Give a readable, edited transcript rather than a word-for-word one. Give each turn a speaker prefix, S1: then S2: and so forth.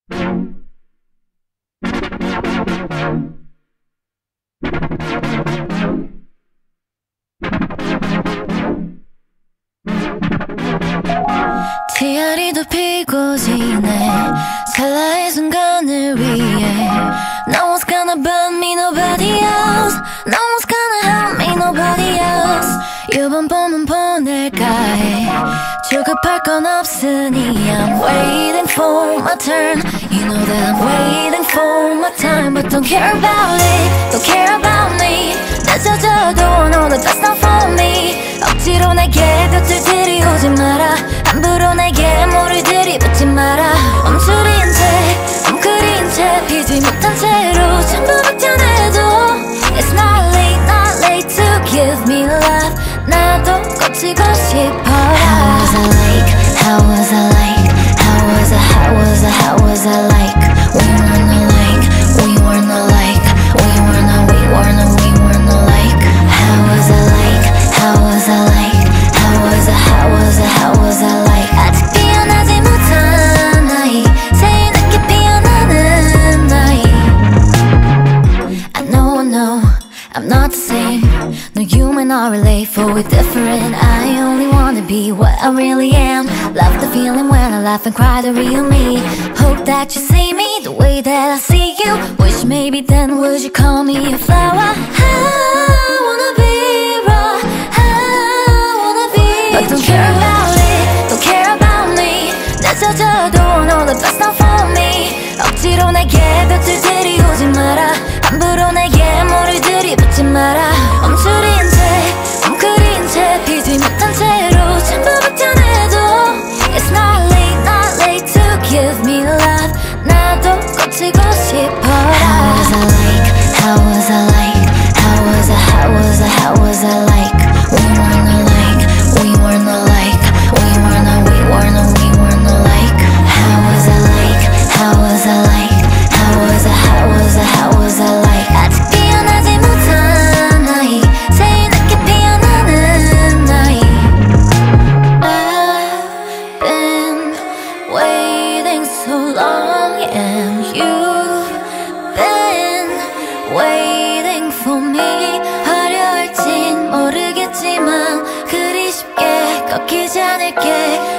S1: 티아리도 피고 지네 찰나의 순간을 위해 No one's gonna burn me, nobody else. No one's gonna help me, nobody else. 이번 봄은 보낼까 해 조급할 건 없으니 I'm waiting for my turn. You know that I'm waiting for my time. But don't care about it, don't care about me. 늦어져도 know that that's not for me. 억지로 내게 곁을 들이오지 마라. 함부로 내게 물을 들이붓지 마라. 멈추린 채 웅크린 채 피지 못한 채로 전부 박혀내도 It's not late to give me love. 나도 꽂히고 싶어라. How was I like, how was I like, how was I, how was I, how was I like. We weren't alike, we weren't alike, we weren't alike. How was I like, how was I like, how was I, how was I, how was I like. 아직 피어나지 못한 나이, 새이 늦게 피어나는 나이. I know I'm not the same. No, you might not relate, for we're different. I only wanna be what I really am. Love the feeling when I laugh and cry, the real me. Hope that you see me the way that I see you. Wish maybe then would you call me a flower. I wanna be raw, I wanna be but don't care about it, don't care about me. 늦어져도 know that that's not for me. 억지로 내게 벽을 들이오지 마라. 함부로 내게 물을 들이붓지 마라. 멈추린 채 웅크린 채 피지 못한 채로 전부 박혀내도 It's not late to give me love. 나도 꽂히고 싶어라. How was I like, how was I like, how was I, how was I, how was I like. We weren't alike, we weren't alike, we weren't alike. How was I like, how was I like, how was I, how was I, how was I like. 아직 피어나지 못한 나이, 새이 늦게 피어나는 나이. I've been waiting so long and you've been waiting for me. 화려할진 모르겠지만 그리 쉽게 꺾이지 않을게.